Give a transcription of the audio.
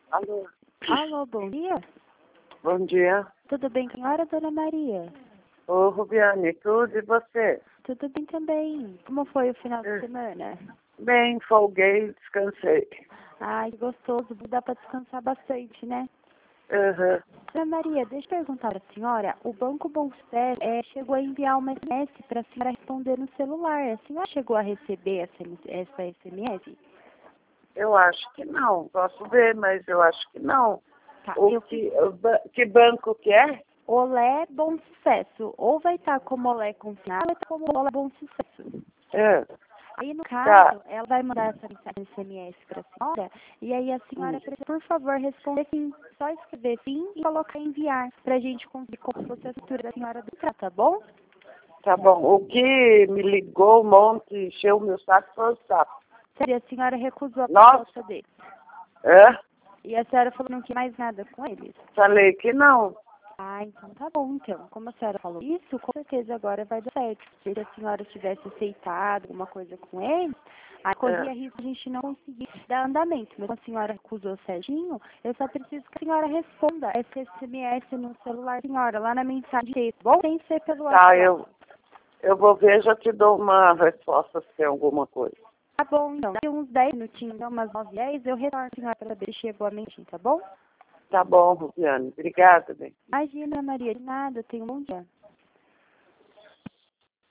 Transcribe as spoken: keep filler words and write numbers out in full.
Alô? Alô, bom dia. Bom dia. Tudo bem com a senhora, dona Maria? Ô, Rubiane, tudo e você? Tudo bem também. Como foi o final de É. semana? Bem, folguei, descansei. Ai, que gostoso. Dá para descansar bastante, né? Uhum. Dona Maria, deixa eu perguntar para a senhora. O Banco Bom Sucesso é, chegou a enviar uma S M S para a senhora responder no celular. A senhora chegou a receber essa, essa S M S? Eu acho que não. Posso ver, mas eu acho que não. Tá, O eu que, o ba- que banco que é? Olé Bom Sucesso. Ou vai estar como Olé Confinado, ou vai estar como Olé Bom Sucesso. É. Aí, no Tá. caso, ela vai mandar essa mensagem S M S para a senhora, e aí a senhora Hum. precisa, por favor, responder sim. Só escrever sim e colocar enviar, para a gente conseguir como se fosse a assinatura da senhora do trato, tá bom? Tá bom. O que me ligou um monte, encheu o meu saco foi o sapo. E a senhora recusou a Nossa. proposta dele. É? E a senhora falou que não quer mais nada com eles. Falei que não. Ah, então tá bom, então. Como a senhora falou isso, com certeza agora vai dar certo. Se a senhora tivesse aceitado alguma coisa com eles, aí corria É. risco de a gente não conseguir dar andamento. Mas como a senhora recusou certinho, eu só preciso que a senhora responda esse S M S no celular, senhora, lá na mensagem de texto. Bom, tem que ser pelo Tá, WhatsApp. eu, eu vou ver, já te dou uma resposta se tem alguma coisa. Tá bom, então. Daqui uns dez minutinhos, então, umas nove e dez, eu retorno a senhora para saber se chegou a mensagem, tá bom? Tá bom, Rubiane. Obrigada, bem. Imagina, Maria, de nada. Tenha um bom dia.